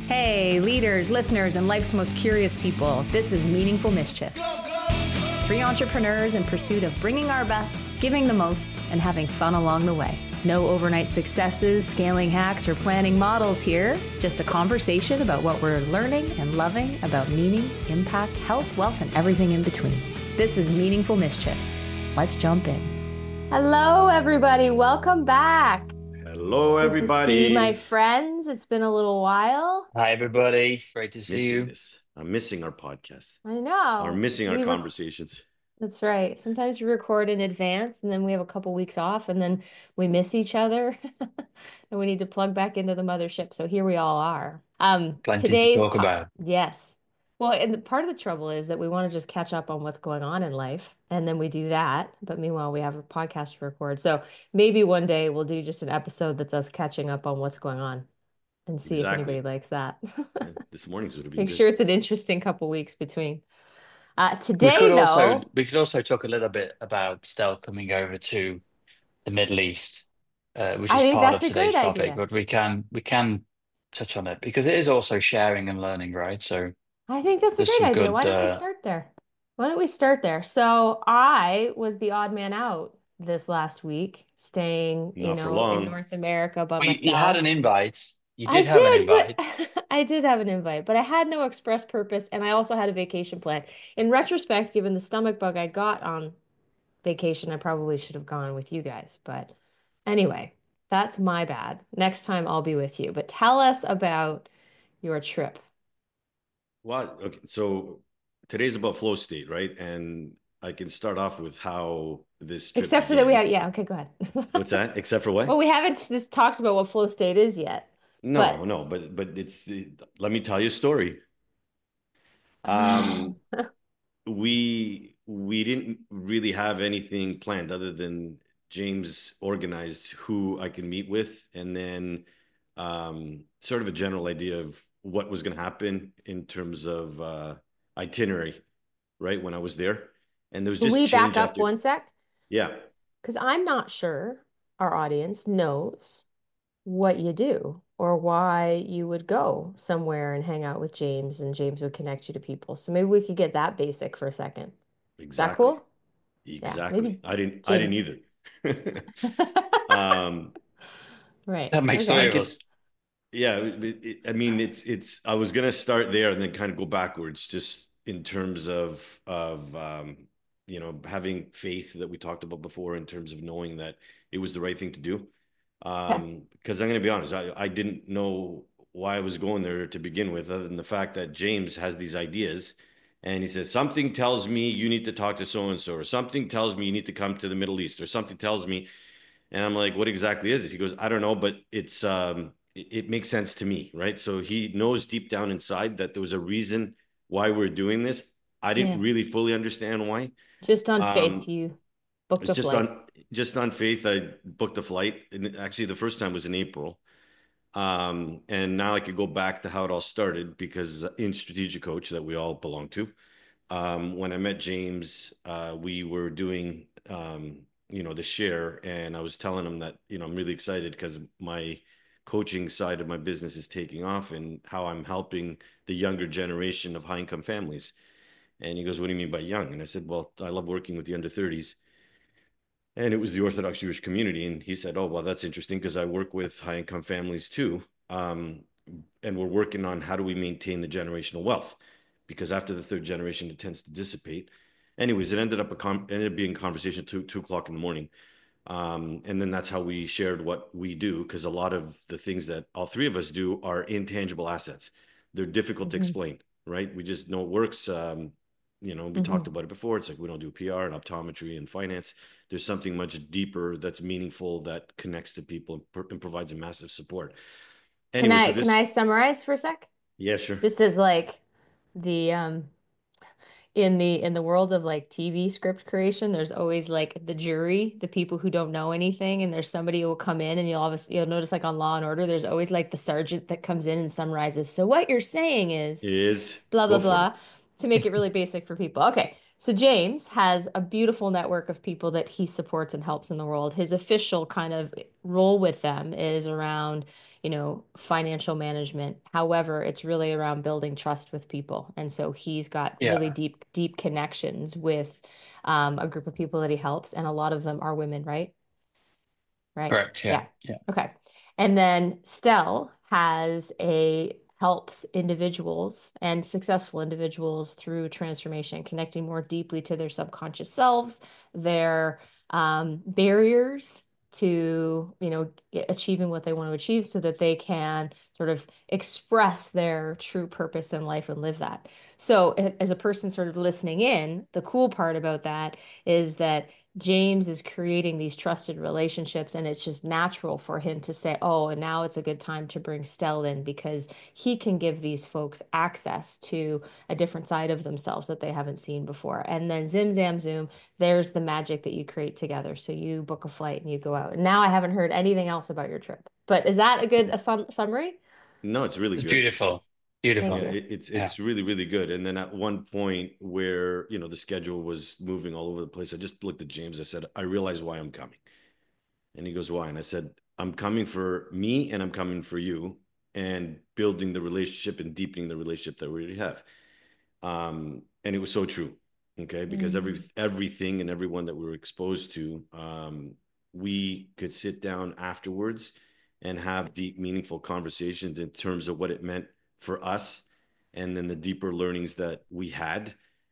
Hey, leaders, listeners, and life's most curious people. This is Meaningful Mischief. Three entrepreneurs in pursuit of bringing our best, giving the most, and having fun along the way. No overnight successes, scaling hacks, or planning models here. Just a conversation about what we're learning and loving about meaning, impact, health, wealth, and everything in between. This is Meaningful Mischief. Let's jump in. Hello, everybody. Welcome back. Hello, Good to see my everybody. friends. It's been a little while. Hi, everybody. Great to see Missing you. this. I'm missing our podcast. I Or know. missing our conversations. That's right. Sometimes we record in advance and then we have a couple weeks off and then we miss each other and we need to plug back into the mothership. So here we all are. Plenty to Today's talk top, about. yes. Well, and part of the trouble is that we want to just catch up on what's going on in life and then we do that. But meanwhile, we have a podcast to record. So maybe one day we'll do just an episode that's us catching up on what's going on and see if anybody Exactly. likes that. Yeah, this morning's would have been Make good. sure it's an interesting couple weeks between. We Today, could also though, we could also talk a little bit about Stel coming over to the Middle East, which I is think part that's of a great today's topic. idea. But we can touch on it because it is also sharing and learning, right? So I think that's a there's great some idea. Why good. don't we start there? Why don't we start there? So I was the odd man out this last week, staying, Not for in long. North America by Well, you had an myself. invite. You I did have an did, invite. but I did have an invite, but I had no express purpose, and I also had a vacation plan. In retrospect, given the stomach bug I got on vacation, I probably should have gone with you guys. But anyway, that's my bad. Next time I'll be with you. But tell us about your trip. What? Okay, so today's about flow state, right? And I can start off with how this trip Except for that we began. have, yeah, okay, go ahead. What's that? Except for Well, what? we haven't just talked about what flow state is yet, No, but no, but let me tell you a story. Um, we didn't really have anything planned other than James organized who I can meet with, and then sort of a general idea of what was going to happen in terms of itinerary, right? When I was there, and there was can just we back change up after. one sec? Yeah, Because I'm not sure our audience knows what you do or why you would go somewhere and hang out with James and James would connect you to people. So maybe we could get that basic for a second. Is that exactly, cool? Yeah, exactly. maybe I didn't James. either. um, Right. That makes so I three of Okay. could us. Yeah, I mean, I was gonna start there and then kind of go backwards, just in terms of having faith that we talked about before, in terms of knowing that it was the right thing to do. Yeah. Because I'm gonna be honest, I didn't know why I was going there to begin with, other than the fact that James has these ideas, and he says something tells me you need to talk to so and so, or something tells me you need to come to the Middle East, or something tells me, and I'm like, what exactly is it? He goes, I don't know, but it makes sense to me, right? So he knows deep down inside that there was a reason why we're doing this. I didn't Yeah. really fully understand why. Just on faith, Um, you booked it's a flight. just on faith. I booked a flight, and actually the first time was in April. And now I could go back to how it all started because in Strategic Coach that we all belong to, when I met James, we were doing, the share, and I was telling him that, I'm really excited because my coaching side of my business is taking off and how I'm helping the younger generation of high income families. And he goes, what do you mean by young? And I said, well, I love working with the under 30s. And it was the Orthodox Jewish community. And he said, oh, well, that's interesting because I work with high income families too. And we're working on how do we maintain the generational wealth, because after the third generation, it tends to dissipate. Anyways, it ended up being a conversation two o'clock in the morning. And then that's how we shared what we do, because a lot of the things that all three of us do are intangible assets. They're difficult to Hmm. explain, right? We just know it works. We talked Hmm. about it before. It's like we don't do PR and optometry and finance. There's something much deeper that's meaningful that connects to people and provides a massive support. Can Anyway, so I can this, I summarize for a sec? yeah, sure. Just as like the in the world of like TV script creation, there's always like the jury, the people who don't know anything, and there's somebody who will come in and you'll notice like on Law and Order, there's always like the sergeant that comes in and summarizes. So what you're saying is Is blah blah go for it. blah to make it really basic for people. Okay. So James has a beautiful network of people that he supports and helps in the world. His official kind of role with them is around, financial management. However, it's really around building trust with people. And so he's got really Yeah, deep connections with a group of people that he helps, and a lot of them are women, right? Right. correct. Yeah, Yeah. yeah. Okay. And then Stell has a helps individuals and successful individuals through transformation, connecting more deeply to their subconscious selves, their barriers to, achieving what they want to achieve so that they can sort of express their true purpose in life and live that. So, as a person sort of listening in, the cool part about that is that James is creating these trusted relationships, and it's just natural for him to say, oh, and now it's a good time to bring Stell in because he can give these folks access to a different side of themselves that they haven't seen before. And then zim, zam, zoom, there's the magic that you create together. So you book a flight and you go out. And now I haven't heard anything else about your trip. But is that a good summary? No, it's really It's good. beautiful, Thank Yeah, beautiful. you. Yeah, it's really, really good. And then at one point where, the schedule was moving all over the place, I just looked at James. I said, I realize why I'm coming. And he goes, why? And I said, I'm coming for me and I'm coming for you, and building the relationship and deepening the relationship that we already have. And it was so true. Okay. Because Mm. everything and everyone that we were exposed to, we could sit down afterwards and have deep, meaningful conversations in terms of what it meant for us, and then the deeper learnings that we had.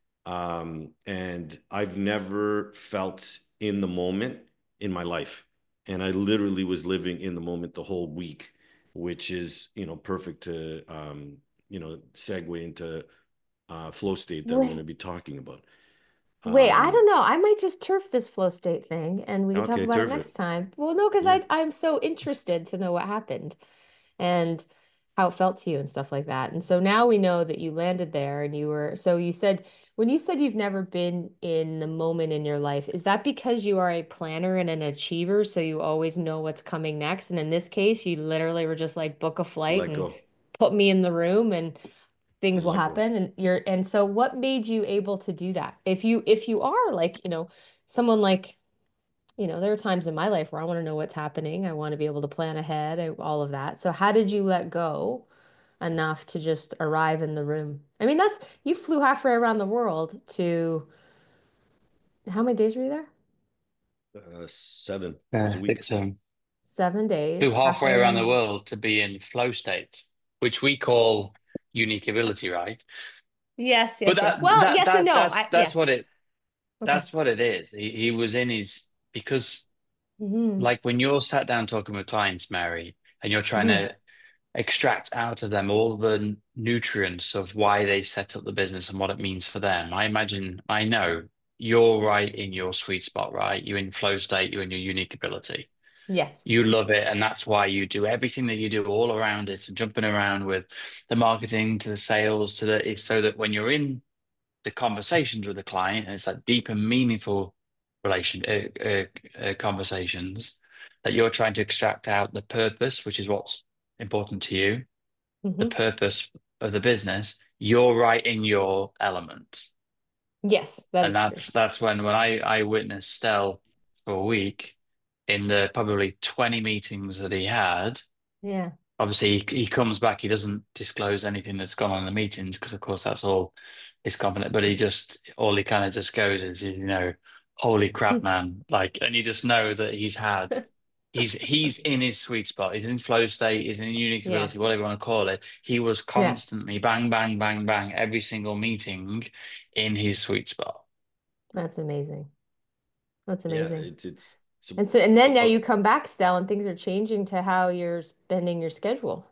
And I've never felt in the moment in my life. And I literally was living in the moment the whole week, which is, perfect to, segue into flow state that we're going to Wait, be talking about. wait, I Um, don't know. I might just turf this flow state thing and we can talk okay, about it turf it. next time. Well, no, because Yeah. I'm so interested to know what happened and how it felt to you and stuff like that. And so now we know that you landed there and so you said, when you said you've never been in the moment in your life, is that because you are a planner and an achiever, so you always know what's coming next? And in this case, you literally were just like, book a flight Let and go put me in the room and things and will let go. happen. And so what made you able to do that? If you are like, someone like, there are times in my life where I want to know what's happening. I want to be able to plan ahead, all of that. So how did you let go enough to just arrive in the room? I mean, you flew halfway around the world to, how many days were you there? 7. It yeah. was a I week. think so. Seven To days, halfway halfway around the around. world to be in flow state, which we call unique ability, right? Yes, But yes, yes. Well, yes and no. Yeah. Okay. that's what it is. He was in his because Hmm. like when you're sat down talking with clients, Mary, and you're trying Hmm. to extract out of them all the nutrients of why they set up the business and what it means for them. I know you're right in your sweet spot, right? You're in flow state, you're in your unique ability. Yes. You love it, and that's why you do everything that you do all around it and jumping around with the marketing to the sales to the it's so that when you're in the conversations with the client, and it's like deep and meaningful conversations that you're trying to extract out the purpose, which is what's important to you, the Hmm. purpose of the business. You're right in your element, Yes, that and is true. that's when I witnessed Stell for a week in the probably 20 meetings that he had. Yeah. Obviously, he comes back. He doesn't disclose anything that's gone on in the meetings because, of course, that's all his confident. But all he kind of just goes is, holy crap, man! Like, and you just know that he's in his sweet spot. He's in flow state. He's in unique Yeah. ability, whatever you want to call it. He was Yeah. constantly bang, bang, bang, bang every single meeting in his sweet spot. That's amazing. That's Yeah, amazing. it's And then now you come back, Stell, and things are changing to how you're spending your schedule.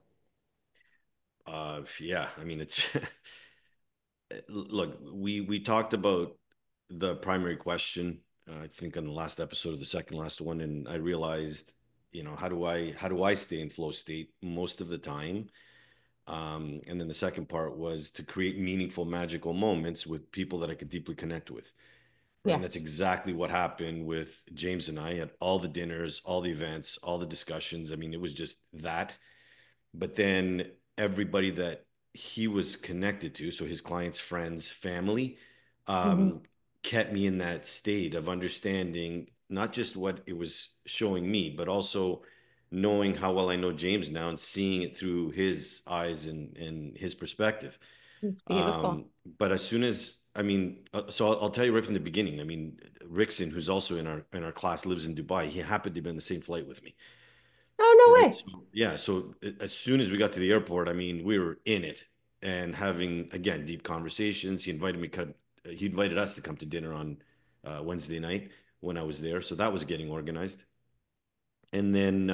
yeah, I mean, it's look, we talked about the primary question, I think on the last episode of the second last one, and I realized, how do I stay in flow state most of the time? And then the second part was to create meaningful, magical moments with people that I could deeply connect with. Right. Yeah. And that's exactly what happened with James and I at all the dinners, all the events, all the discussions. I mean, it was just that. But then everybody that he was connected to, so his clients, friends, family, Hmm. um, kept me in that state of understanding not just what it was showing me, but also knowing how well I know James now and seeing it through his eyes and his perspective. It's beautiful. But as soon as, I mean, so I'll tell you right from the beginning. I mean, Rickson, who's also in our class, lives in Dubai. He happened to be on the same flight with me. Oh, no Right. way. So, yeah. So as soon as we got to the airport, I mean, we were in it and having again deep conversations. He invited us to come to dinner on Wednesday night when I was there. So that was getting organized. And then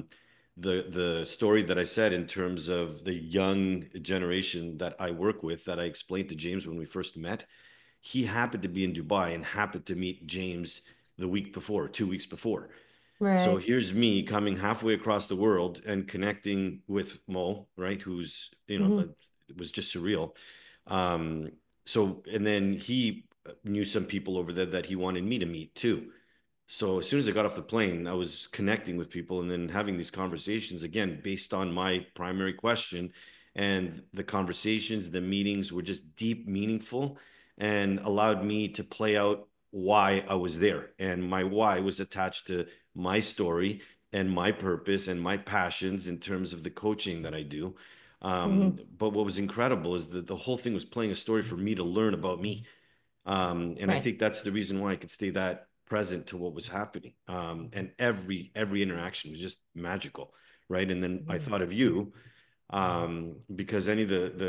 the story that I said in terms of the young generation that I work with, that I explained to James when we first met, he happened to be in Dubai and happened to meet James the week before, 2 weeks before. So Right. here's me coming halfway across the world and connecting with Mo, right? Who's, Hmm. it was just surreal. Um, and then he knew some people over there that he wanted me to meet too. So as soon as I got off the plane, I was connecting with people and then having these conversations again based on my primary question. And the conversations, the meetings were just deep, meaningful, and allowed me to play out why I was there. And my why was attached to my story and my purpose and my passions in terms of the coaching that I do. Hmm. But what was incredible is that the whole thing was playing a story for me to learn about me. And I Right. think that's the reason why I could stay that present to what was happening. And every interaction was just magical, right? And then I Mhm. thought of you, because any of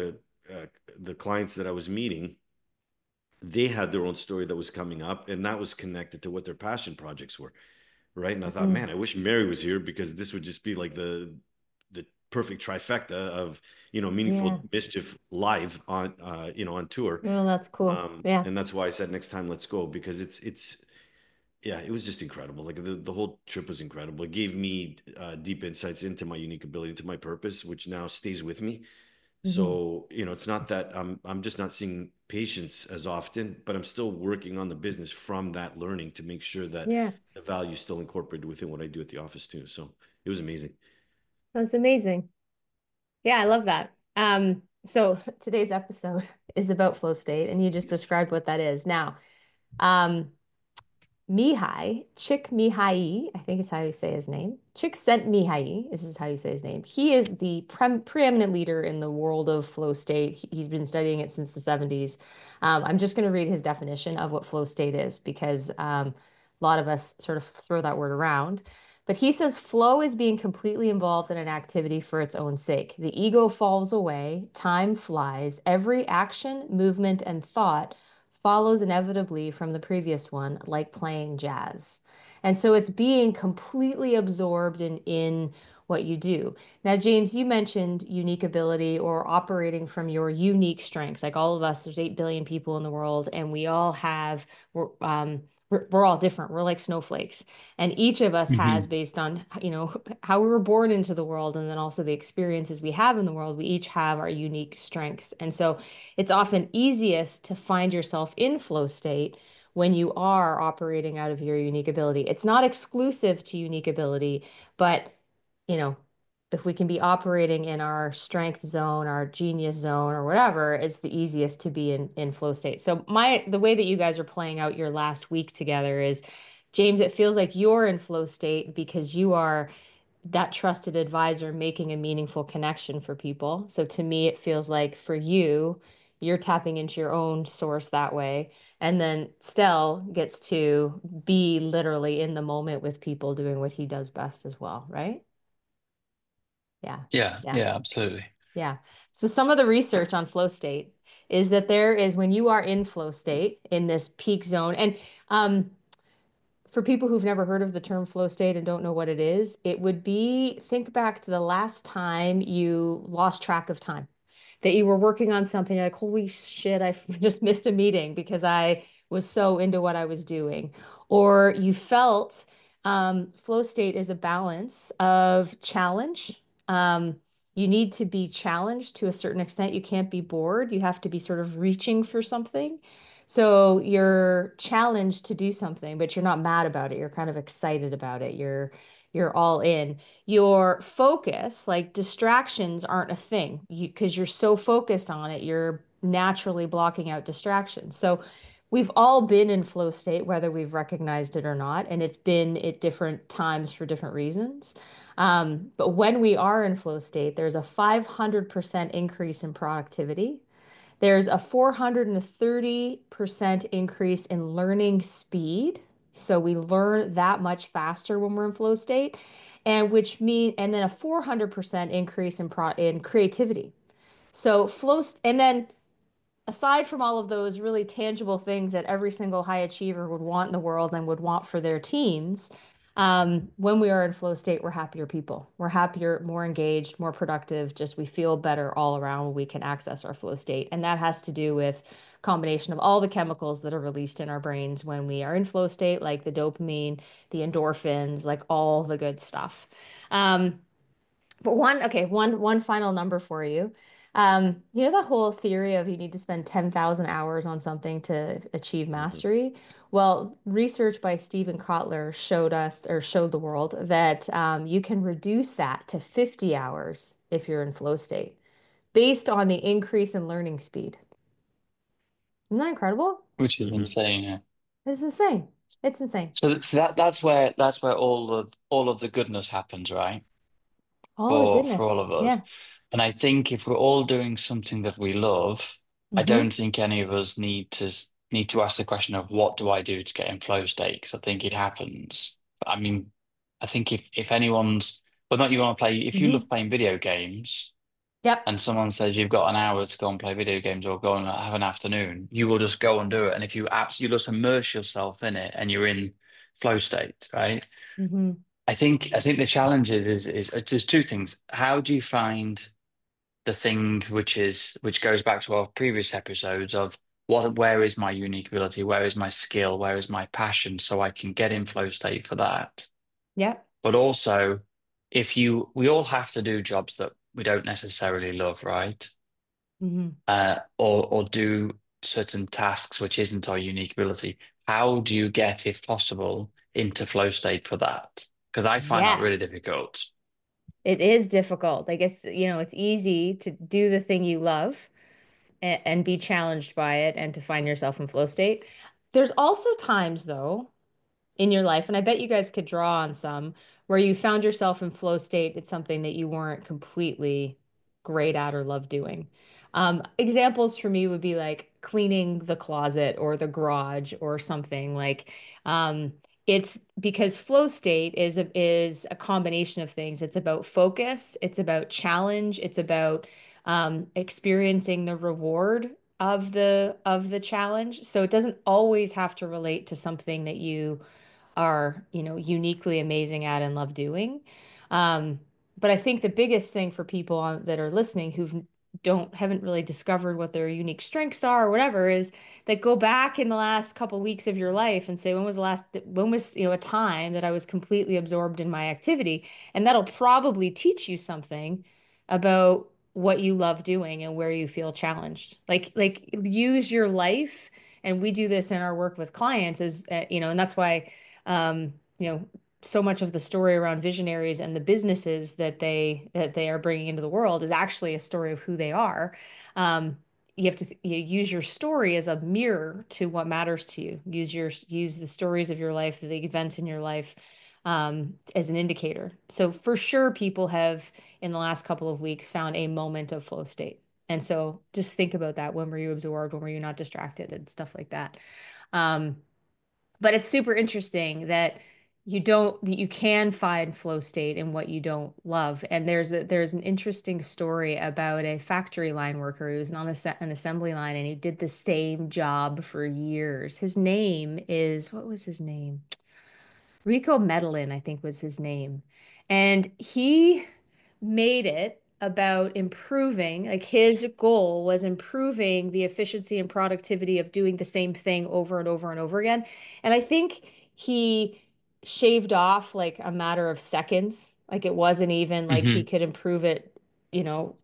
the clients that I was meeting, they had their own story that was coming up, and that was connected to what their passion projects were, right? And I thought, Mhm. man, I wish Mary was here because this would just be like the perfect trifecta of meaningful Yeah. mischief live on on tour. Well, that's cool. Yeah. And that's why I said next time let's go, because it's yeah, it was just incredible. Like the whole trip was incredible. It gave me deep insights into my unique ability, into my purpose, which now stays with me. Hmm. So, it's not that I'm just not seeing patients as often, but I'm still working on the business from that learning to make sure that Yeah. the value is still incorporated within what I do at the office too. So it was amazing. That's amazing. Yeah, I love that. So today's episode is about flow state, and you just described what that is. Now, um, Mihai, Csikszentmihalyi, I think is how you say his name. Csikszentmihalyi, this is how you say his name. He is the preeminent leader in the world of flow state. He's been studying it since the 70s. I'm just going to read his definition of what flow state is because a lot of us sort of throw that word around. But he says flow is being completely involved in an activity for its own sake. The ego falls away, time flies, every action, movement, and thought follows inevitably from the previous one, like playing jazz. And so it's being completely absorbed in what you do. Now, James, you mentioned unique ability or operating from your unique strengths. Like all of us, there's 8 billion people in the world, and we all have, we're all different. We're like snowflakes. And each of us has, Hmm. based on, how we were born into the world and then also the experiences we have in the world, we each have our unique strengths. And so it's often easiest to find yourself in flow state when you are operating out of your unique ability. It's not exclusive to unique ability, but you know, if we can be operating in our strength zone, our genius zone, or whatever, it's the easiest to be in flow state. So the way that you guys are playing out your last week together is, James, it feels like you're in flow state because you are that trusted advisor making a meaningful connection for people. So to me, it feels like for you, you're tapping into your own source that way. And then Stell gets to be literally in the moment with people doing what he does best as well, right? Yeah. Yeah, Yeah. yeah, absolutely. Yeah. So some of the research on flow state is that there is when you are in flow state in this peak zone, and um, for people who've never heard of the term flow state and don't know what it is, it would be think back to the last time you lost track of time, that you were working on something like, holy shit, I just missed a meeting because I was so into what I was doing. Or you felt flow state is a balance of challenge. Um, you need to be challenged to a certain extent. You can't be bored. You have to be sort of reaching for something. So you're challenged to do something, but you're not mad about it. You're kind of excited about it. You're all in. Your focus, like distractions aren't a thing. Because you're so focused on it, you're naturally blocking out distractions. So we've all been in flow state, whether we've recognized it or not, and it's been at different times for different reasons. But when we are in flow state, there's a 500% increase in productivity. There's a 430% increase in learning speed. So we learn that much faster when we're in flow state, and then a 400% increase in creativity. So and then aside from all of those really tangible things that every single high achiever would want in the world and would want for their teams, when we are in flow state, we're happier people. We're happier, more engaged, more productive. Just we feel better all around when we can access our flow state. And that has to do with combination of all the chemicals that are released in our brains when we are in flow state, like the dopamine, the endorphins, like all the good stuff. But one final number for you. You know that whole theory of you need to spend 10,000 hours on something to achieve Mhm. mastery? Well, research by Stephen Kotler showed us or showed the world that you can reduce that to 50 hours if you're in flow state based on the increase in learning speed. Isn't that incredible? which is Mhm. insane. Yeah. It's insane. It's insane. So that's where all of the goodness happens, right? All the For goodness. all of us. Yeah. And I think if we're all doing something that we love, I Mm-hmm. don't think any of us need to ask the question of what do I do to get in flow state? Because I think it happens. I mean, I think if anyone's well, not you want to play if you Mm-hmm. love playing video games Yep. and someone says you've got an hour to go and play video games or go and have an afternoon, you will just go and do it. And if you absolutely just immerse yourself in it and you're in flow state, right? Mm-hmm. I think the challenge is there's two things. How do you find the thing which goes back to our previous episodes of where is my unique ability, where is my skill, where is my passion, so I can get in flow state for that. Yep. But also, if you we all have to do jobs that we don't necessarily love, right? Mm-hmm. Or do certain tasks which isn't our unique ability. How do you get, if possible, into flow state for that? Because I find that really Yes. difficult. It is difficult. Like it's easy to do the thing you love and be challenged by it and to find yourself in flow state. There's also times though in your life, and I bet you guys could draw on some where you found yourself in flow state. It's something that you weren't completely great at or love doing. Examples for me would be like cleaning the closet or the garage or something like it's because flow state is a combination of things. It's about focus, it's about challenge, it's about experiencing the reward of the challenge. So it doesn't always have to relate to something that you are, uniquely amazing at and love doing. Um, but I think the biggest thing for people that are listening who haven't really discovered what their unique strengths are or whatever is that go back in the last couple weeks of your life and say, when was, a time that I was completely absorbed in my activity? And that'll probably teach you something about what you love doing and where you feel challenged. Like use your life. And we do this in our work with clients and that's why um, you know, so much of the story around visionaries and the businesses that they are bringing into the world is actually a story of who they are. You have to you use your story as a mirror to what matters to you. Use the stories of your life, the events in your life, as an indicator. So for sure, people have in the last couple of weeks found a moment of flow state. And so just think about that. When were you absorbed? When were you not distracted and stuff like that? Um, but it's super interesting that you can find flow state in what you don't love. And there's an interesting story about a factory line worker who was on an assembly line and he did the same job for years. His name is, what was his name? Rico Medellin, I think was his name. And he made it about improving, like his goal was improving the efficiency and productivity of doing the same thing over and over and over again. And I think he shaved off like a matter of seconds. Like it wasn't even like he Hmm. could improve it, you know,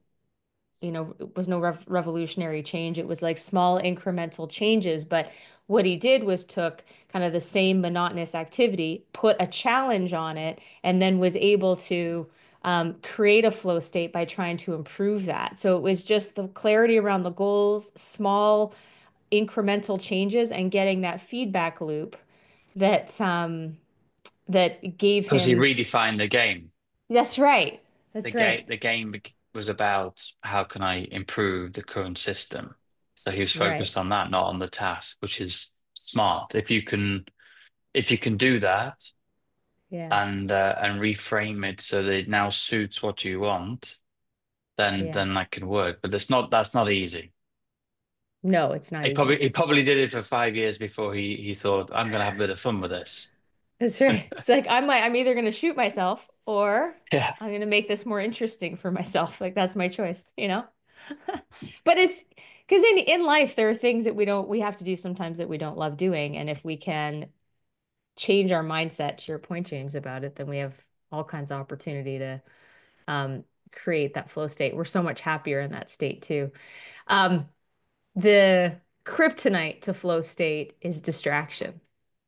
it was no revolutionary change. It was like small incremental changes. But what he did was took kind of the same monotonous activity, put a challenge on it, and then was able to create a flow state by trying to improve that. So it was just the clarity around the goals, small incremental changes and getting that feedback loop that that gave Because he him. redefined the game. That's right. That's right. The game was about how can I improve the current system. So he was Right. focused on that, not on the task, which is smart. If you can do that Yeah. and reframe it so that it now suits what you want, Yeah. then that can work. But that's not easy. No, it's not easy. He probably did it for 5 years before he thought, I'm gonna have a bit of fun with this. That's right. It's like I'm either going to shoot myself or Yeah. I'm going to make this more interesting for myself. Like that's my choice, you know? But it's because in life there are things that we have to do sometimes that we don't love doing. And if we can change our mindset to your point, James, about it, then we have all kinds of opportunity to um create that flow state. We're so much happier in that state too. Um, the kryptonite to flow state is distraction.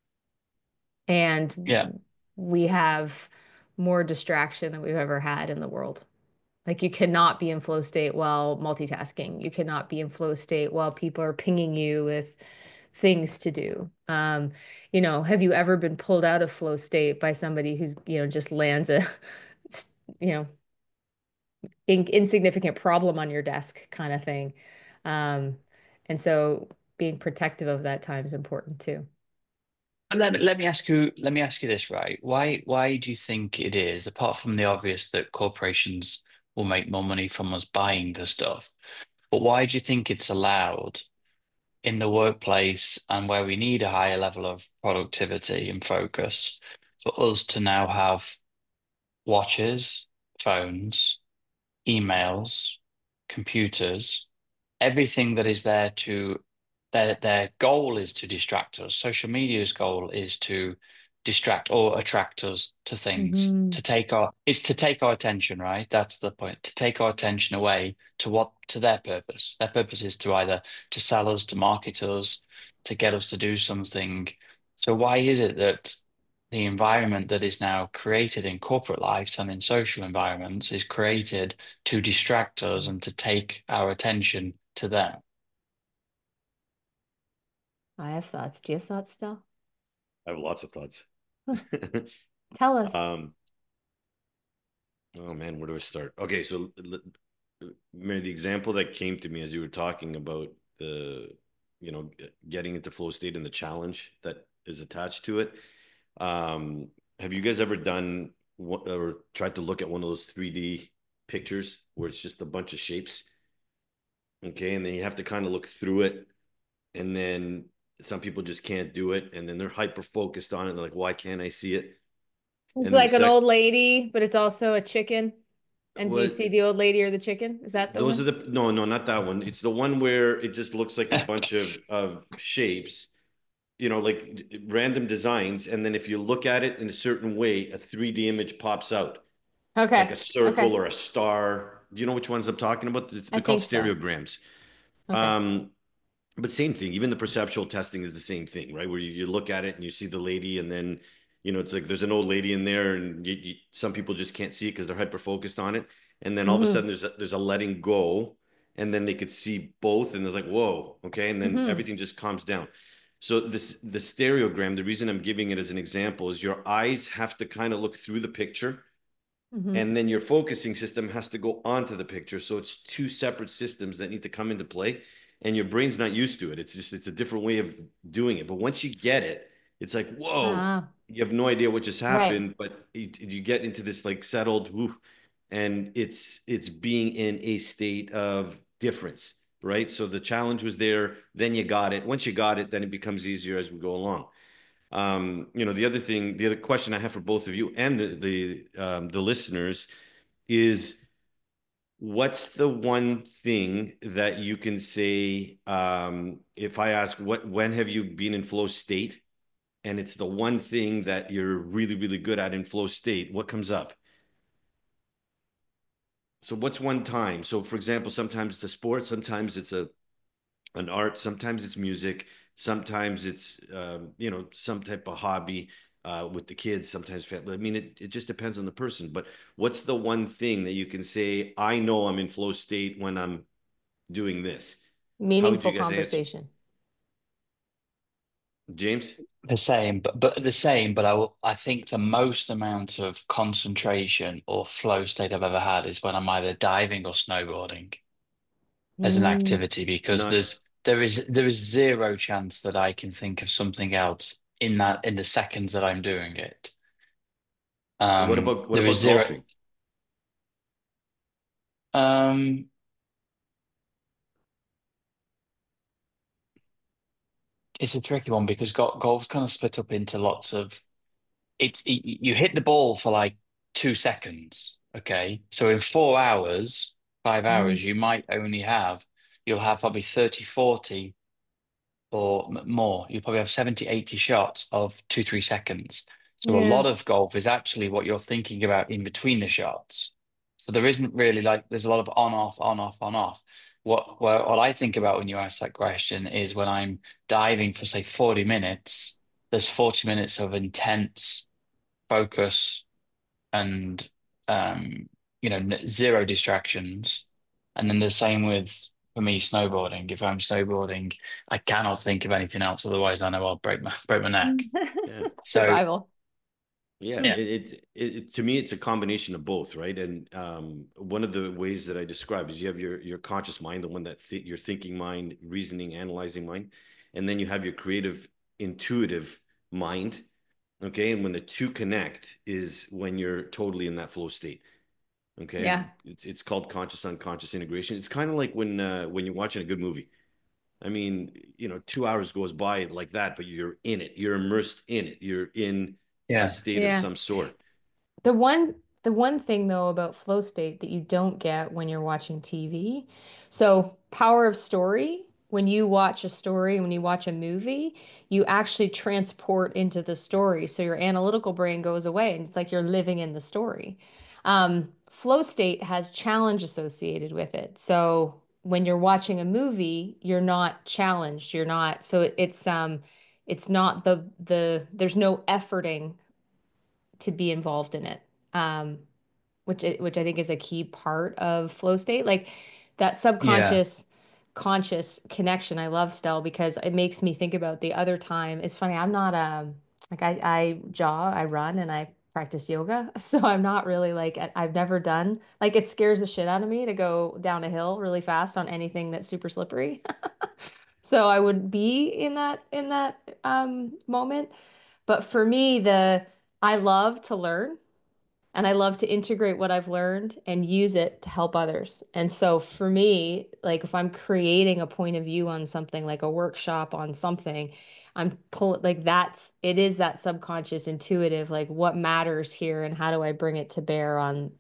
Yeah. And we have more distraction than we've ever had in the world. Like you cannot be in flow state while multitasking. You cannot be in flow state while people are pinging you with things to do. Have you ever been pulled out of flow state by somebody who's, just lands a, you know, insignificant problem on your desk kind of thing. Um, and so being protective of that time is important too. And let me ask you this, right? Why do you think it is, apart from the obvious that corporations will make more money from us buying the stuff, but why do you think it's allowed in the workplace and where we need a higher level of productivity and focus for us to now have watches, phones, emails, computers, everything that is there to their goal is to distract us. Social media's goal is to distract or attract us to things, Hmm. it's to take our attention, right? That's the point, to take our attention away to their purpose. Their purpose is to either to sell us, to market us, to get us to do something. So why is it that the environment that is now created in corporate lives and in social environments is created to distract us and to take our attention to them? I have thoughts. Do you have thoughts still? I have lots of thoughts. Tell us. um, oh man, where do I start? Okay, so Mary, the example that came to me as you were talking about the, getting into flow state and the challenge that is attached to it. Um, have you guys ever done or tried to look at one of those 3D pictures where it's just a bunch of shapes? Okay, and then you have to kind of look through it, and then some people just can't do it, and then they're hyper focused on it. They're like, "Why can't I see it?" It's And then like an old lady, but it's also a chicken. And do you what? see the old lady or the chicken? Is that the Those are one? the no, no, not that one. It's the one where it just looks like a bunch of shapes, like random designs, and then if you look at it in a certain way, a 3D image pops out, like Okay. a circle Okay. or a star. Do you know which ones I'm talking about? I They're called think so. stereograms. Okay. Um, but same thing. Even the perceptual testing is the same thing, right? Where you look at it and you see the lady, and then it's like there's an old lady in there, and some people just can't see it because they're hyper focused on it, and then all of a Mm-hmm. sudden there's a letting go, and then they could see both, and it's like whoa, okay, and then Mm-hmm. everything just calms down. So the stereogram, the reason I'm giving it as an example is your eyes have to kind of look through the picture, Mm-hmm. and then your focusing system has to go onto the picture. So it's two separate systems that need to come into play, and your brain's not used to it. It's a different way of doing it. But once you get it, it's like whoa, Ah, you have no idea what just right. happened, but you get into this like settled woof, and it's being in a state of difference, right? So the challenge was there, then you got it. Once you got it, then it becomes easier as we go along. The other question I have for both of you and the listeners is, what's the one thing that you can say, if I ask when have you been in flow state, and it's the one thing that you're really, really good at in flow state, what comes up? So what's one time? So for example, sometimes it's a sport, sometimes it's an art, sometimes it's music, sometimes it's some type of hobby with the kids, sometimes family. I mean, it just depends on the person. But what's the one thing that you can say, I know I'm in flow state when I'm doing this? How would you Meaningful guys answer? conversation. James? But I think the most amount of concentration or flow state I've ever had is when I'm either diving or snowboarding as an Mm, activity, because Not. there is zero chance that I can think of something else in the seconds that I'm doing it. What There is about zero. golfing? Um, it's a tricky one because golf's kind of split up into lots of you hit the ball for like 2 seconds. Okay. So in 4 hours, 5 hours, mm, you'll have probably 30, 40 or more. You'll probably have 70, 80 shots of 2, 3 seconds. So a yeah. lot of golf is actually what you're thinking about in between the shots. So there isn't really like, there's a lot of on, off, on, off, on, off. What I think about when you ask that question is when I'm diving for say 40 minutes, there's 40 minutes of intense focus and zero distractions. And then the same with for me snowboarding. If I'm snowboarding, I cannot think of anything else. Otherwise, I know I'll break my neck. Yeah. So Survival. Yeah, yeah, to me it's a combination of both, right? And one of the ways that I describe is you have your conscious mind, the one that your thinking mind, reasoning, analyzing mind, and then you have your creative, intuitive mind. Okay, and when the two connect is when you're totally in that flow state. Okay, Yeah. it's called conscious unconscious integration. It's kind of like when you're watching a good movie. I mean, 2 hours goes by like that, but you're in it. You're immersed in it. You're in a yeah, state of Yeah. some sort. The one the one thing though about flow state that you don't get when you're watching TV. So, power of story, when you watch a story, when you watch a movie, you actually transport into the story. So your analytical brain goes away and it's like you're living in the story. Flow state has challenge associated with it. So when you're watching a movie, you're not challenged. You're not, so it's not there's no efforting to be involved in it. Um, which I think is a key part of flow state. Like that yeah, subconscious conscious connection I love still because it makes me think about the other time. It's funny, I'm not like I jog, I run and I practice yoga. So I'm not really like I've never done like it scares the shit out of me to go down a hill really fast on anything that's super slippery. So I would be in that moment. But for me, the I love to learn and I love to integrate what I've learned and use it to help others. And so for me, like if I'm creating a point of view on something, like a workshop on something, I'm pull like it is that subconscious intuitive, like what matters here and how do I bring it to bear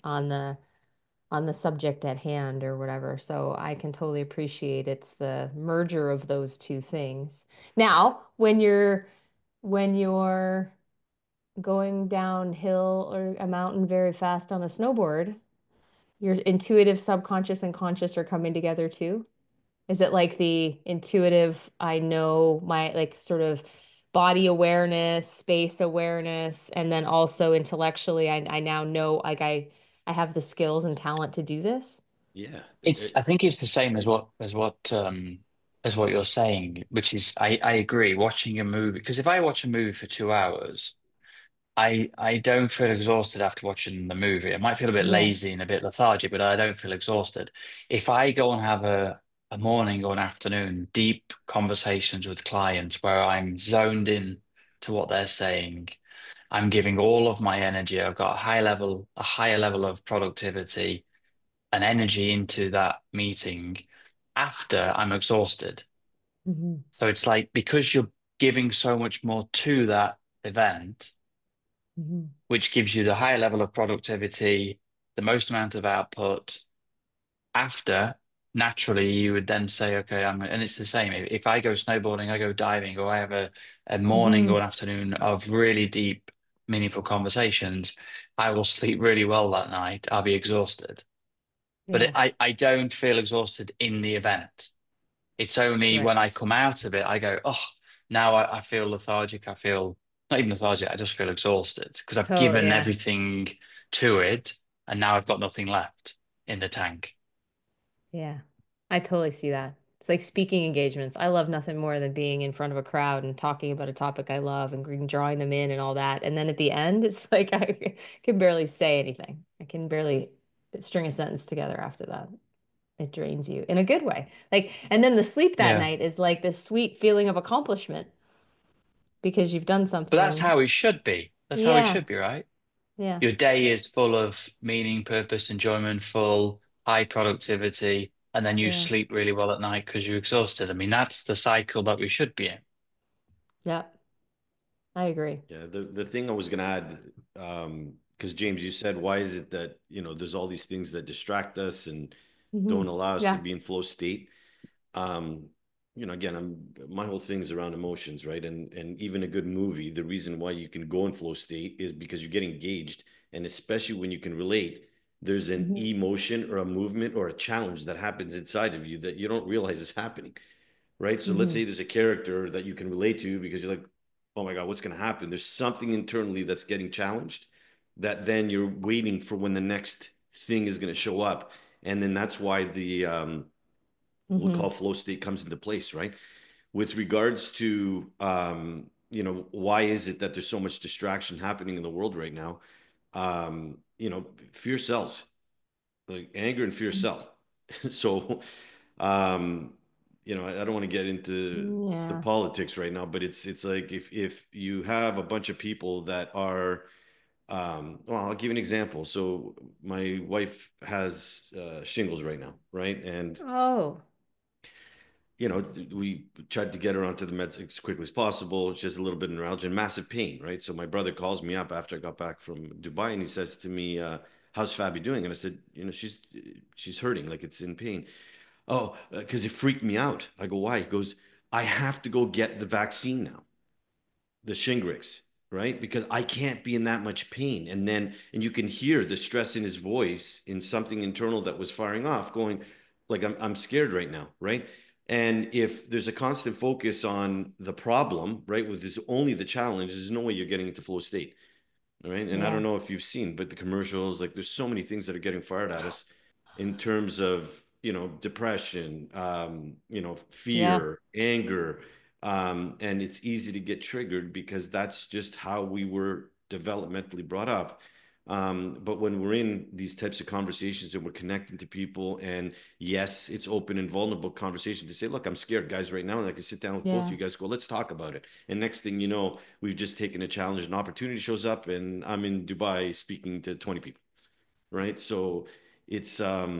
on the subject at hand or whatever. So I can totally appreciate it's the merger of those two things. Now, when you're going downhill or a mountain very fast on a snowboard, your intuitive, subconscious, and conscious are coming together too? Is it like the intuitive, I know my like sort of body awareness, space awareness, and then also intellectually, I now know like I have the skills and talent to do this? Yeah. I think it's the same as what you're saying, which is I agree. Watching a movie, because if I watch a movie for 2 hours. I don't feel exhausted after watching the movie. I might feel a bit Yeah. lazy and a bit lethargic, but I don't feel exhausted. If I go and have a morning or an afternoon, deep conversations with clients where I'm zoned in to what they're saying, I'm giving all of my energy. I've got a higher level of productivity and energy into that meeting after I'm exhausted. Hmm. So it's like because you're giving so much more to that event, Hmm. which gives you the higher level of productivity, the most amount of output. After, naturally, you would then say, okay, and it's the same. If I go snowboarding, I go diving, or I have a morning or Hmm. an afternoon of really deep, meaningful conversations, I will sleep really well that night. I'll be exhausted. But Yeah. I don't feel exhausted in the event. It's only Right. when I come out of it, I go, oh, now I feel lethargic. I feel not even lethargic. I just feel exhausted because I've Totally. given Yeah. everything to it, and now I've got nothing left in the tank. Yeah. I totally see that. It's like speaking engagements. I love nothing more than being in front of a crowd and talking about a topic I love and drawing them in and all that. And then at the end, it's like I can barely say anything. I can barely string a sentence together after that. It drains you in a good way. Like, and then the sleep that Yeah. night is like this sweet feeling of accomplishment because you've done But that's something. how it should be. That's how it Yeah, should be, right? yeah, Your day is full of meaning, purpose, enjoyment, full, high productivity, and then you yeah, sleep really well at night because you're exhausted. I mean, that's the cycle that we should be in. yeah. I agree. Yeah, the thing I was gonna add, because James, you said, why is it that, there's all these things that distract us and Hmm. don't allow us to Yeah. be in flow state. Um, again, my whole thing's around emotions, right? And even a good movie, the reason why you can go in flow state is because you get engaged, and especially when you can relate, there's an Hmm. emotion or a movement or a challenge that happens inside of you that you don't realize is happening, right? So let's Hmm. say there's a character that you can relate to because you're like, oh my God, what's going to happen? There's something internally that's getting challenged that then you're waiting for when the next thing is going to show up. And then that's why the what we call Hmm. flow state comes into place, right? With regards to why is it that there's so much distraction happening in the world right now? Fear sells, like anger and fear sell. So um, I don't want to get into the Yeah. politics right now, but it's like if you have a bunch of people that are well, I'll give you an example. So my wife has shingles right now, right? And Oh. we tried to get her onto the meds as quickly as possible. She has a little bit of neuralgia and massive pain, right? So my brother calls me up after I got back from Dubai, and he says to me, "How's Fabi doing?" And I said, she's hurting, like it's in pain. Oh, because it freaked me out. I go, why? He goes, I have to go get the vaccine now, the Shingrix, right? Because I can't be in that much pain. And you can hear the stress in his voice in something internal that was firing off, going, like, I'm scared right now, right? And if there's a constant focus on the problem, right, with this only the challenge, there's no way you're getting into flow state, right? And I don't Yeah. know if you've seen, but the commercials, like there's so many things that are getting fired at us in terms of, depression, Yeah. fear, anger. And it's easy to get triggered because that's just how we were developmentally brought up. But when we're in these types of conversations and we're connecting to people, and yes, it's open and vulnerable conversation to say, look, I'm scared, guys, right now. And I can sit down with both of Yeah. you guys, go, let's talk about it. And next thing you know, we've just taken a challenge, an opportunity shows up, and I'm in Dubai speaking to 20 people, right? So it's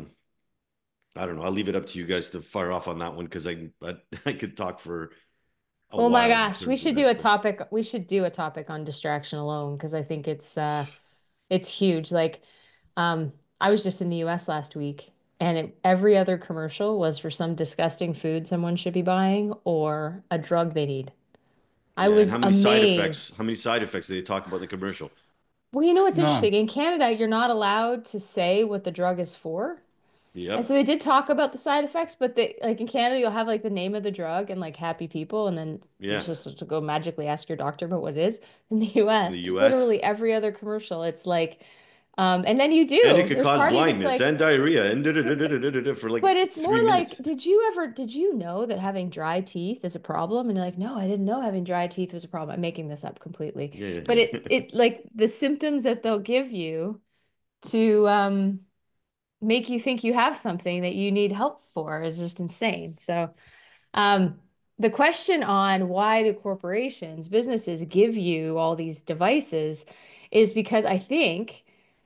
I don't know. I'll leave it up to you guys to fire off on that one because I could talk for a Oh my while in gosh, we terms of should do it. a But topic. We should do a topic on distraction alone because I think it's huge. Like I was just in the US last week and every other commercial was for some disgusting food someone should be buying or a drug they need. I yeah, and was amazed. how many side effects do they talk about in the commercial? Well, you know what's No. interesting? In Canada, you're not allowed to say what the drug is for. And so Yep. they did talk about the side effects, but they like in Canada, you'll have like the name of the drug and like happy people, and then you're Yeah. supposed to go magically ask your doctor about what it is. In the In the US, US. literally every other commercial, it's like, and then you And it do. could There's cause part of it's blindness like, and diarrhea and for like but it's more 3 minutes. like, did you know that having dry teeth is a problem? And you're like, no, I didn't know having dry teeth was a problem. I'm making this up completely. Yeah. But it like the symptoms that they'll give you to make you think you have something that you need help for is just insane. So, um, the question on why do corporations, businesses give you all these devices is because I think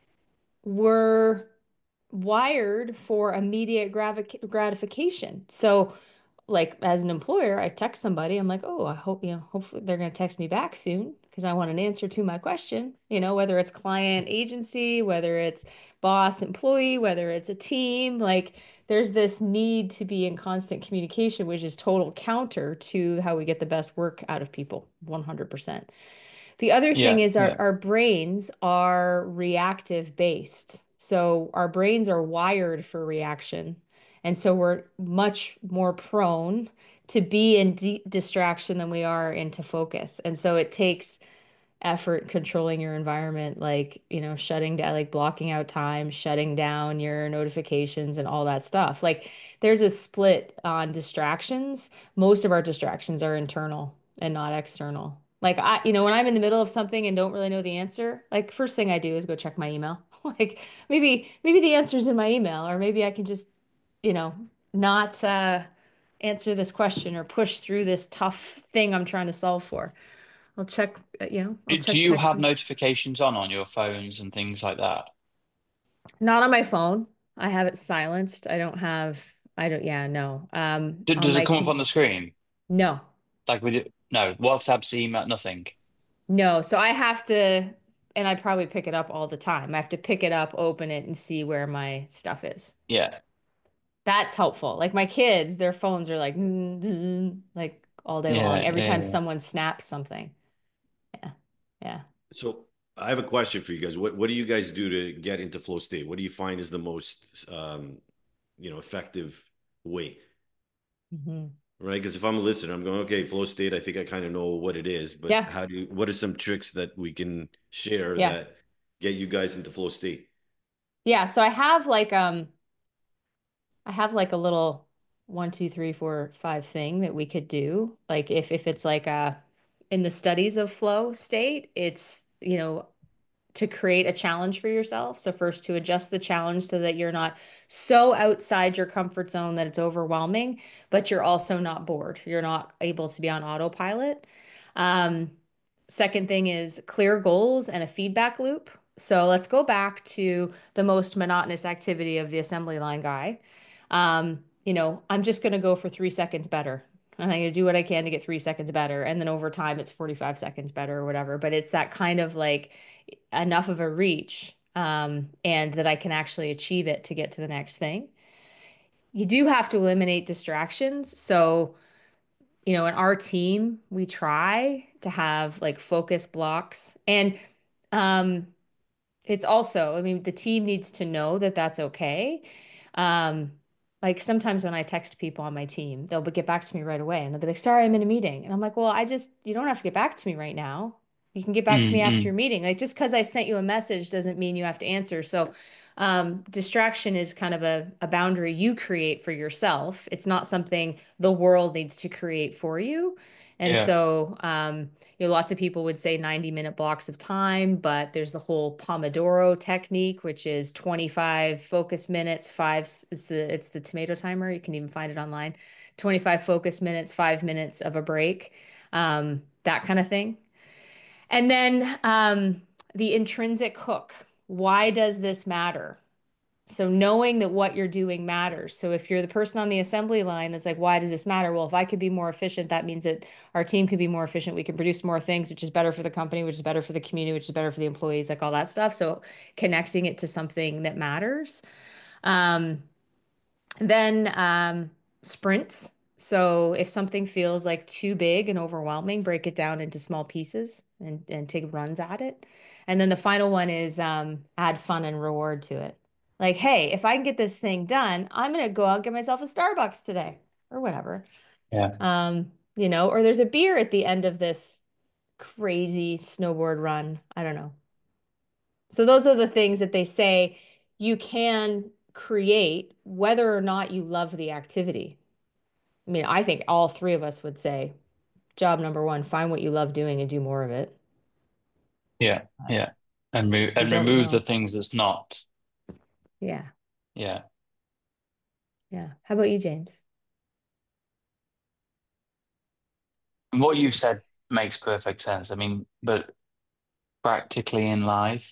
we're wired for immediate gratification. So, like as an employer, I text somebody, I'm like, oh, I hope, hopefully they're going to text me back soon because I want an answer to my question, whether it's client agency, whether it's boss employee, whether it's a team, like there's this need to be in constant communication, which is total counter to how we get the best work out of people, 100%. The other thing Yeah. is Yeah. our brains are reactive based. So our brains are wired for reaction. And so we're much more prone to be in distraction than we are into focus. And so it takes effort controlling your environment, like, shutting down, like blocking out time, shutting down your notifications and all that stuff. Like there's a split on distractions. Most of our distractions are internal and not external. Like when I'm in the middle of something and don't really know the answer, like first thing I do is go check my email. Like maybe the answer's in my email, or maybe I can just, you know, not answer this question or push through this tough thing I'm trying to solve for. I'll check, I'll Do check you text. have notifications on your phones and things like that? Not on my phone. I have it silenced. I don't, yeah, no. On Does it my come up on key. the screen? No, Like with it? No, WhatsApp's email, nothing. no. So I have to, and I probably pick it up all the time. I have to pick it up, open it, and see where my stuff is. Yeah, That's helpful. Like my kids, their phones are like, like all day long, yeah, every yeah, time yeah. someone snaps something. Yeah. Yeah. So I have a question for you guys. What do you guys do to get into flow state? What do you find is the most effective way? Hmm. Right? Because if I'm a listener, I'm going, okay, flow state, I think I kind of know what it is, but Yeah. what are some tricks that we can share Yeah. that get you guys into flow state? Yeah. So I have like a little 1, 2, 3, 4, 5 thing that we could do. Like if it's like in the studies of flow state, it's, to create a challenge for yourself. So first to adjust the challenge so that you're not so outside your comfort zone that it's overwhelming, but you're also not bored. You're not able to be on autopilot. Um, Second thing is clear goals and a feedback loop. So let's go back to the most monotonous activity of the assembly line guy. I'm just going to go for 3 seconds better. And I'm going to do what I can to get 3 seconds better. And then over time, it's 45 seconds better or whatever. But it's that kind of like enough of a reach, and that I can actually achieve it to get to the next thing. You do have to eliminate distractions. So, in our team, we try to have like focus blocks. And um, it's also, I mean, the team needs to know that that's okay. Um, like sometimes when I text people on my team, they'll get back to me right away and they'll be like, sorry, I'm in a meeting. And I'm like, well, you don't have to get back to me right now. You can get back to me after Mm-mm. your meeting. Like just because I sent you a message doesn't mean you have to answer. So, distraction is kind of a boundary you create for yourself. It's not something the world needs to create for you. And Yeah, so, lots of people would say 90-minute blocks of time, but there's the whole Pomodoro technique, which is 25 focus minutes, it's the tomato timer. You can even find it online. 25 focus minutes, 5 minutes of a break, that kind of thing. And then the intrinsic hook. Why does this matter? So knowing that what you're doing matters. So if you're the person on the assembly line that's like, why does this matter? Well, if I could be more efficient, that means that our team can be more efficient. We can produce more things, which is better for the company, which is better for the community, which is better for the employees, like all that stuff. So connecting it to something that matters. Um, then sprints. So if something feels like too big and overwhelming, break it down into small pieces and take runs at it. And then the final one is add fun and reward to it. Like, hey, if I can get this thing done, I'm gonna go out and get myself a Starbucks today or whatever. yeah, Or there's a beer at the end of this crazy snowboard run. I don't know. So those are the things that they say you can create whether or not you love the activity. I mean, I think all three of us would say job number one, find what you love doing and do more of it. yeah, yeah. And I don't remove the know. things that's not. Yeah. Yeah. Yeah. How about you, James? And what you've said makes perfect sense. I mean, but practically in life,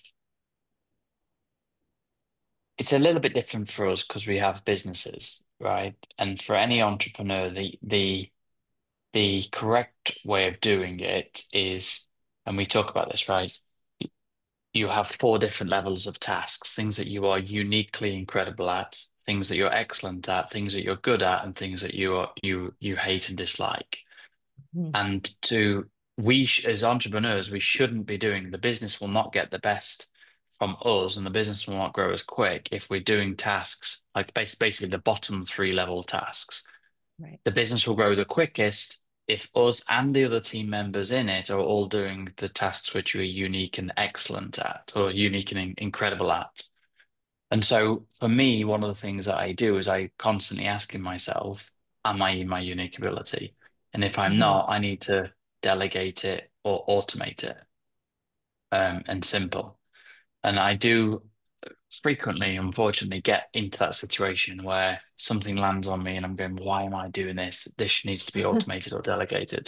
it's a little bit different for us because we have businesses, right? And for any entrepreneur, the correct way of doing it is, and we talk about this, right? You have four different levels of tasks, things that you are uniquely incredible at, things that you're excellent at, things that you're good at, and things that you hate and dislike. Mhm. And as entrepreneurs, we shouldn't be doing, the business will not get the best from us and the business will not grow as quick if we're doing tasks like basically the bottom three level tasks. Right. The business will grow the quickest if us and the other team members in it are all doing the tasks which we're unique and excellent at, or unique and incredible at. And so for me, one of the things that I do is I constantly asking myself, am I in my unique ability? And if I'm Mhm. not, I need to delegate it or automate it, and simple. And I do frequently, unfortunately, get into that situation where something lands on me and I'm going, why am I doing this? This needs to be automated or delegated.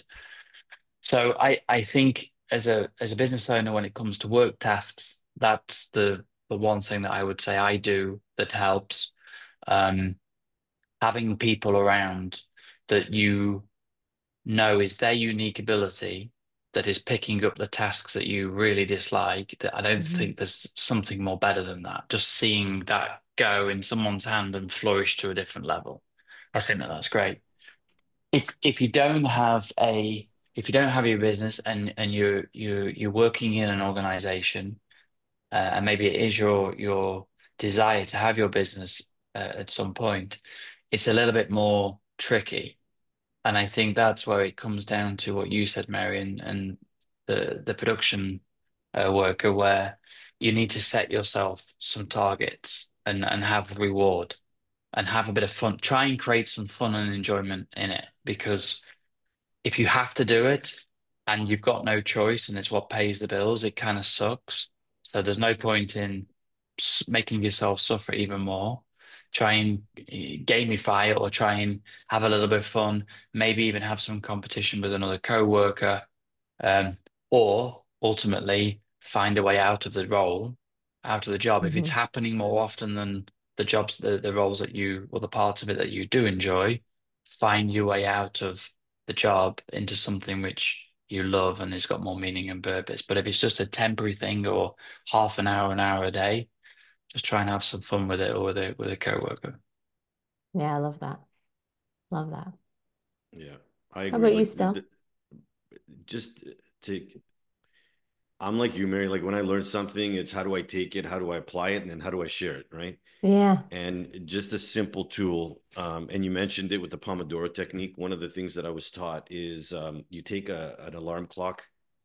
So I think as a business owner, when it comes to work tasks, that's the one thing that I would say I do that helps. Um, Having people around that you know is their unique ability that is picking up the tasks that you really dislike, that I don't Mhm. think there's something more better than that. Just seeing that go in someone's hand and flourish to a different level. I think that that's great. If you don't have a if you don't have your business and you're working in an organization, and maybe it is your desire to have your business at some point, it's a little bit more tricky. And I think that's where it comes down to what you said, Mary, and the production worker, where you need to set yourself some targets and have reward and have a bit of fun. Try and create some fun and enjoyment in it, because if you have to do it and you've got no choice and it's what pays the bills, it kind of sucks. So there's no point in making yourself suffer even more. Try and gamify it, or try and have a little bit of fun, maybe even have some competition with another co-worker, um, or ultimately find a way out of the role, out of the job. If it's Mhm. happening more often than the roles that you, or the parts of it that you do enjoy, find your way out of the job into something which you love and has got more meaning and purpose. But if it's just a temporary thing or half an hour a day, just try and have some fun with it, or with a coworker. Yeah, I love that. Love that. Yeah, I How agree. about you, Like Still? just to I'm like you, Mary. Like when I learn something, it's how do I take it, how do I apply it, and then how do I share it, right? Yeah. And just a simple tool. And you mentioned it with the Pomodoro technique. One of the things that I was taught is you take an alarm clock.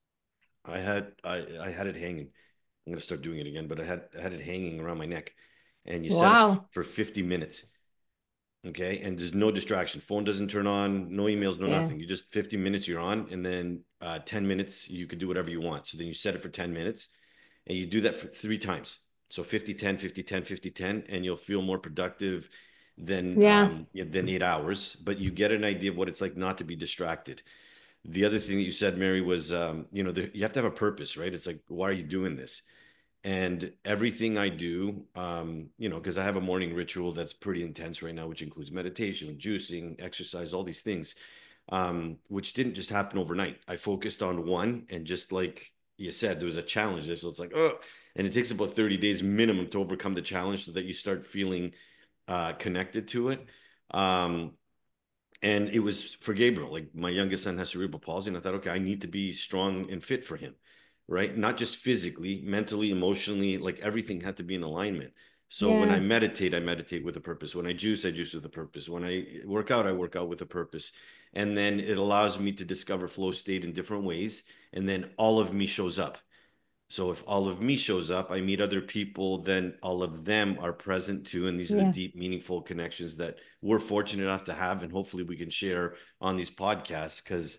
I had it hanging. I'm gonna start doing it again, but I had it hanging around my neck, and you set it Wow. for 50 minutes. Okay. And there's no distraction. Phone doesn't turn on, no emails, no Yeah. nothing. You just 50 minutes you're on, and then 10 minutes you can do whatever you want. So then you set it for 10 minutes and you do that for 3 times. So 50, 10, 50, 10, 50, 10, and you'll feel more productive Yeah. than 8 hours. But you get an idea of what it's like not to be distracted. The other thing that you said, Mary, was you have to have a purpose, right? It's like, why are you doing this? And everything I do, because I have a morning ritual that's pretty intense right now, which includes meditation, juicing, exercise, all these things, which didn't just happen overnight. I focused on one, and just like you said, there was a challenge there. So it's like, oh, and it takes about 30 days minimum to overcome the challenge so that you start feeling connected to it. Um, and it was for Gabriel. Like my youngest son has cerebral palsy, and I thought, okay, I need to be strong and fit for him, right? Not just physically, mentally, emotionally, like everything had to be in alignment. So when Yeah. I meditate with a purpose. When I juice with a purpose. When I work out with a purpose. And then it allows me to discover flow state in different ways. And then all of me shows up. So if all of me shows up, I meet other people, then all of them are present too. And these are the Yeah. deep, meaningful connections that we're fortunate enough to have. And hopefully we can share on these podcasts because,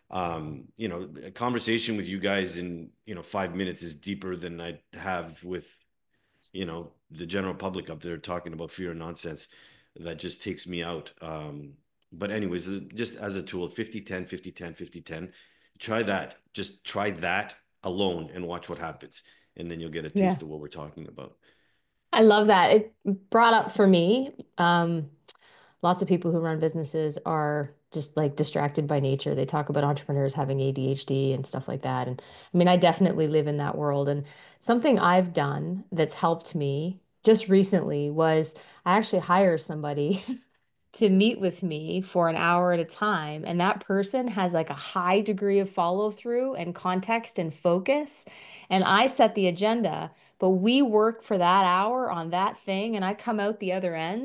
a conversation with you guys in, 5 minutes is deeper than I'd have with, the general public up there talking about fear and nonsense that just takes me out. But anyways, just as a tool, 50, 10, 50, 10, 50, 10, try that. Just try that alone and watch what happens. And then you'll get a Yeah. taste of what we're talking about. I love that. It brought up for me, lots of people who run businesses are just like distracted by nature. They talk about entrepreneurs having ADHD and stuff like that. And I mean, I definitely live in that world. And something I've done that's helped me just recently was I actually hire somebody to meet with me for an hour at a time. And that person has like a high degree of follow through and context and focus. And I set the agenda, but we work for that hour on that thing. And I come out the other end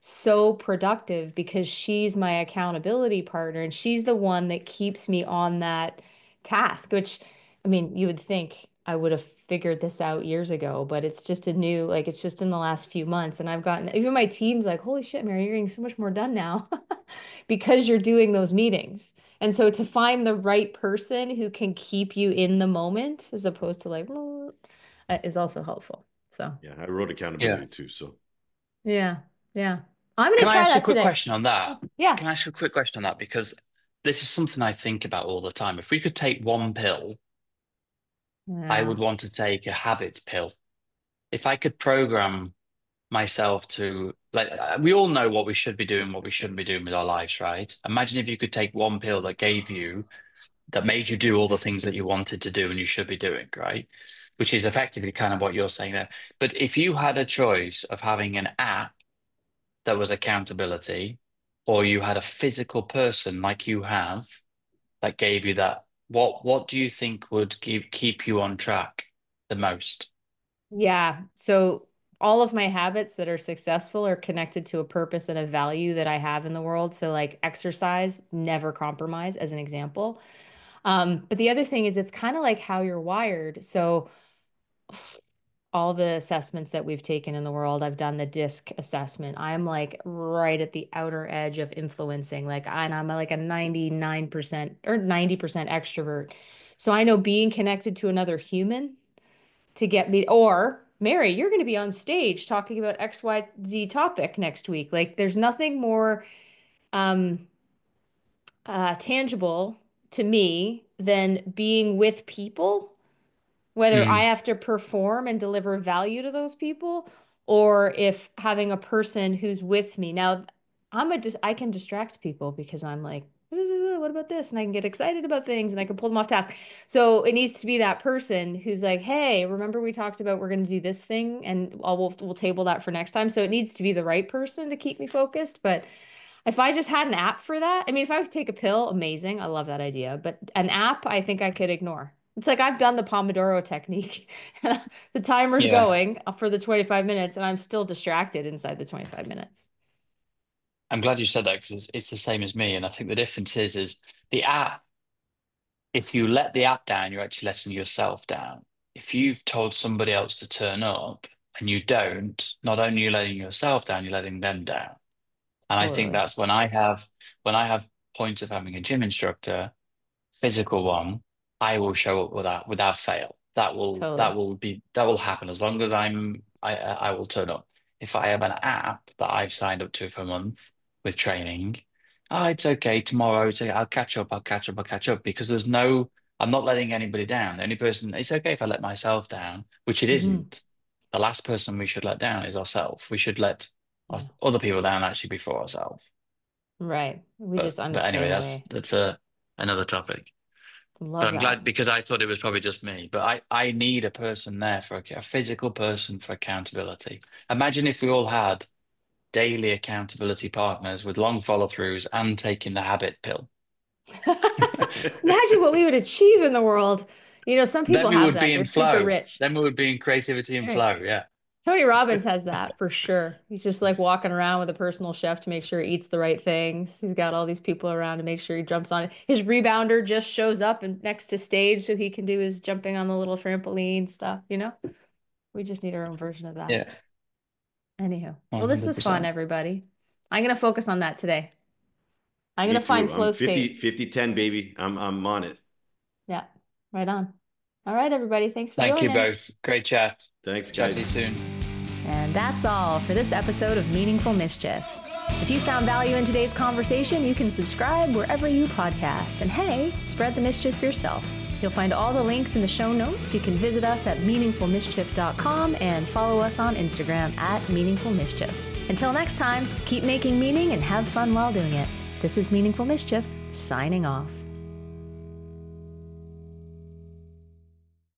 so productive because she's my accountability partner and she's the one that keeps me on that task, which, I mean, you would think I would have figured this out years ago, but it's just it's just in the last few months. And I've gotten, even my team's like, holy shit, Mary, you're getting so much more done now because you're doing those meetings. And so to find the right person who can keep you in the moment as opposed to like, is also helpful. So, yeah, I wrote accountability too. So, yeah. I'm going to Can I try ask that a quick today. question on that? Yeah. Can I ask a quick question on that? Because this is something I think about all the time. If we could take one pill, I would want to take a habit pill. If I could program myself to, like, we all know what we should be doing, what we shouldn't be doing with our lives, right? Imagine if you could take one pill that made you do all the things that you wanted to do and you should be doing, right? Which is effectively kind of what you're saying there. But if you had a choice of having an app that was accountability, or you had a physical person like you have that gave you that, what do you think would keep you on track the most? Yeah. So all of my habits that are successful are connected to a purpose and a value that I have in the world. So like exercise, never compromise as an example. But the other thing is it's kind of like how you're wired. So all the assessments that we've taken in the world, I've done the DISC assessment. I'm like right at the outer edge of influencing, and I'm like a 99% or 90% extrovert. So I know being connected to another human to get me, or Mary, you're going to be on stage talking about XYZ topic next week. Like there's nothing more tangible to me than being with people, whether I Mm, have to perform and deliver value to those people, or if having a person who's with me. Now, I can distract people because I'm like, what about this? And I can get excited about things and I can pull them off task. So it needs to be that person who's like, hey, remember we talked about we're going to do this thing and we'll table that for next time. So it needs to be the right person to keep me focused. But if I just had an app for that, I mean, if I could take a pill, amazing. I love that idea. But an app, I think I could ignore. It's like I've done the Pomodoro technique. The timer's yeah. going for the 25 minutes, and I'm still distracted inside the 25 minutes. I'm glad you said that because it's the same as me. And I think the difference is the app, if you let the app down, you're actually letting yourself down. If you've told somebody else to turn up and you don't, not only are you letting yourself down, you're letting them down. And I think Totally. that's when I have points of having a gym instructor, physical one, I will show up with that without fail. Totally. That will happen as long as I will turn up. If I have an app that I've signed up to for a month with training, oh, it's okay. Tomorrow, it's okay. I'll catch up. Because I'm not letting anybody down. The only person, it's okay if I let myself down, which it Hmm. isn't. The last person we should let down is ourselves. We should let Yeah. other people down actually before ourselves. Right. I'm the But anyway, same way. that's another topic. But Love I'm that. glad because I thought it was probably just me. But I need a person there for a physical person for accountability. Imagine if we all had daily accountability partners with long follow-throughs and taking the habit pill. Imagine what we would achieve in the world. You know, some Then people we have would that. be They're in super flow. rich. Then we would be in creativity and Right. flow. Yeah. Tony Robbins has that for sure. He's just like walking around with a personal chef to make sure he eats the right things. He's got all these people around to make sure he jumps on it. His rebounder just shows up and next to stage so he can do his jumping on the little trampoline stuff, you know? We just need our own version of that. Yeah. Anywho, well, this was fun, 100%. everybody. I'm going to focus on that today. I'm going Me to find too. I'm flow 50, state. 50, 10, baby. I'm on it. Yeah, right on. All right, everybody. Thanks for Thank you joining. both. Great chat. Thanks, Chat to you guys. soon. And that's all for this episode of Meaningful Mischief. If you found value in today's conversation, you can subscribe wherever you podcast. And hey, spread the mischief yourself. You'll find all the links in the show notes. You can visit us at meaningfulmischief.com and follow us on Instagram at meaningfulmischief. Until next time, keep making meaning and have fun while doing it. This is Meaningful Mischief, signing off.